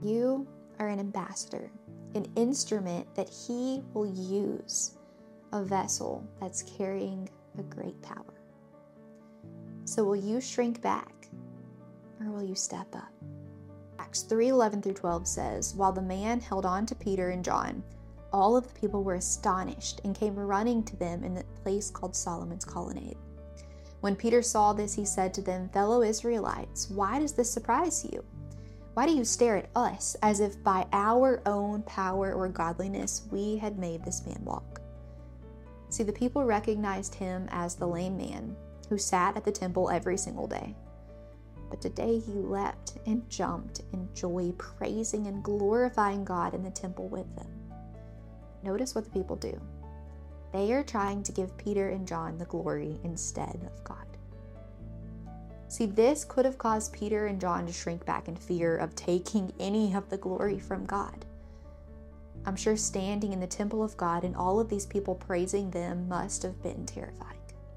You are an ambassador, an instrument that he will use, a vessel that's carrying a great power. So will you shrink back, or will you step up? Acts 3:11-12 says, while the man held on to Peter and John, all of the people were astonished and came running to them in the place called Solomon's Colonnade. When Peter saw this, he said to them, fellow Israelites, why does this surprise you? Why do you stare at us as if by our own power or godliness we had made this man walk? See, the people recognized him as the lame man who sat at the temple every single day. But today he leapt and jumped in joy, praising and glorifying God in the temple with them. Notice what the people do. They are trying to give Peter and John the glory instead of God. See, this could have caused Peter and John to shrink back in fear of taking any of the glory from God. I'm sure standing in the temple of God and all of these people praising them must have been terrifying.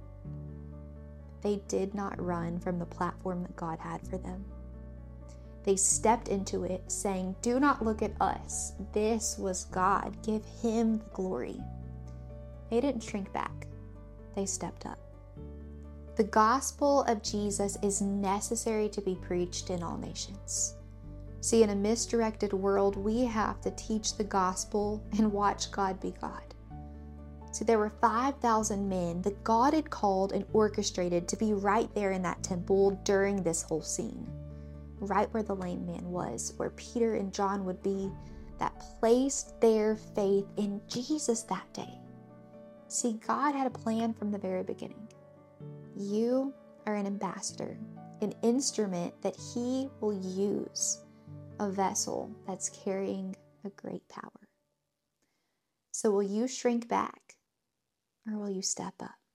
They did not run from the platform that God had for them. They stepped into it saying, do not look at us. This was God. Give him the glory. They didn't shrink back. They stepped up. The gospel of Jesus is necessary to be preached in all nations. See, in a misdirected world, we have to teach the gospel and watch God be God. See, there were 5,000 men that God had called and orchestrated to be right there in that temple during this whole scene. Right where the lame man was, where Peter and John would be, that placed their faith in Jesus that day. See, God had a plan from the very beginning. You are an ambassador, an instrument that he will use, a vessel that's carrying a great power. So will you shrink back, or will you step up?